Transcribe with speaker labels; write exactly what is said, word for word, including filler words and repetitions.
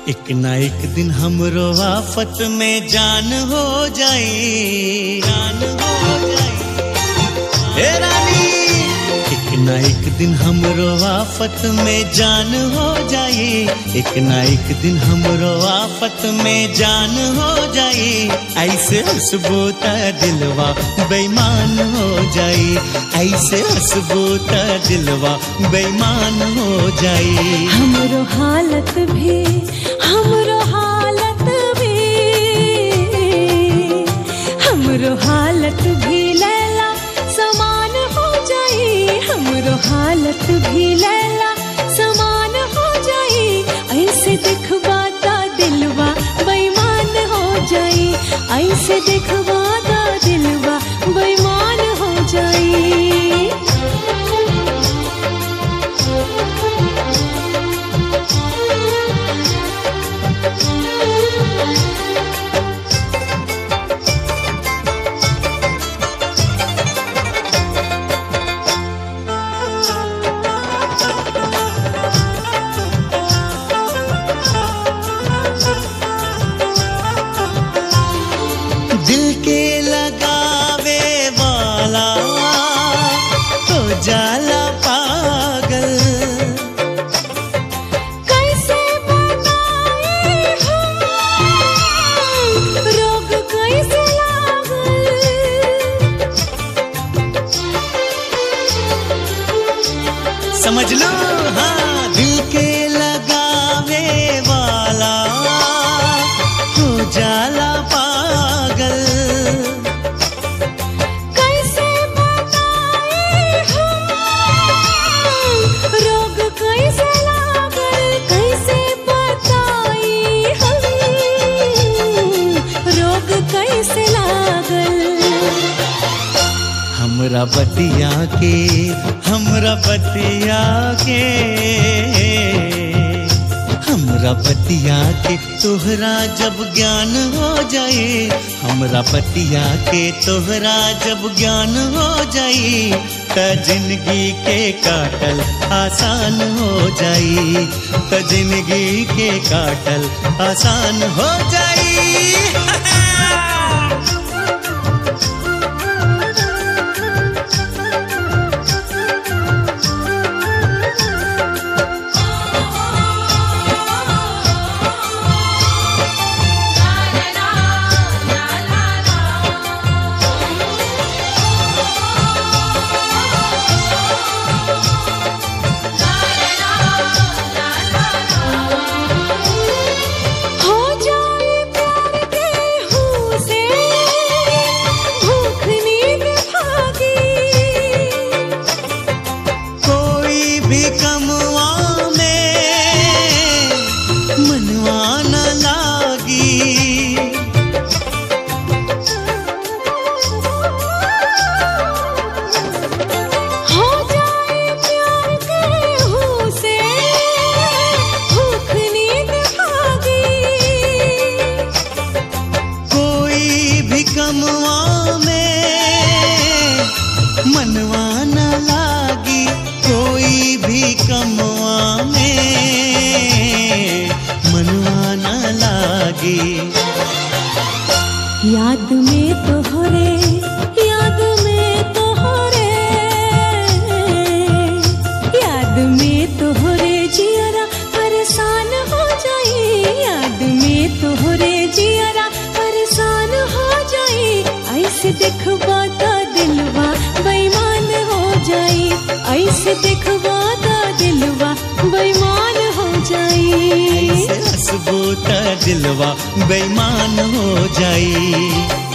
Speaker 1: एक ना एक दिन हमरो आफत में जान हो जाए, जान हो जाए हे रानी। एक ना एक दिन हमरो आफत में जान हो जाए, एक ना एक दिन हमरो आफत में जान हो जाए। ऐसे हंसबो त दिलवा बेईमान हो जाए, ऐसे हंसबो त दिलवा बेईमान हो जाए।
Speaker 2: हमरो हालत भी हमरो हालत भी हमरो हालत भी लैला समान हो जाए, हमरो हालत भी लैला समान हो जाए। ऐसे देखबा ता दिलवा बेईमान हो जाए, ऐसे देखबा ता दिलवा बेईमान हो जाए।
Speaker 1: दिल के लगावे वाला तो जाला पागल,
Speaker 2: कैसे बताए हम रोग कैसे लागल।
Speaker 1: समझ लो हाँ। दिल के लगावे वाला तो जाला पागल,
Speaker 2: कैसे बताए हम रोग कैसे लागल, कैसे बताए हम रोग कैसे लागल।
Speaker 1: हमरा बतिया के हमरा बतिया के हमरा बतिया के तोहरा जब ज्ञान हो जाए, हमरा बतिया के तोहरा जब ज्ञान हो जाए। त जिंदगी के काटल आसान हो जाए, त जिंदगी के काटल आसान हो जाए। कमवा में मनवा न लागी, कोई भी कमवा में मनवा न लागी।
Speaker 2: याद में तोहरे याद में तोहरे याद में तोहरे जियरा परेशान हो जाए, याद में तोहरे जियरा परेशान हो जाए। ऐसे देखबा ता दिलवा बेईमान हो जाए, ऐसे देखबा ता दिलवा बेईमान हो जाए।
Speaker 1: ऐसे हंसबो ता दिलवा बेईमान हो जाए।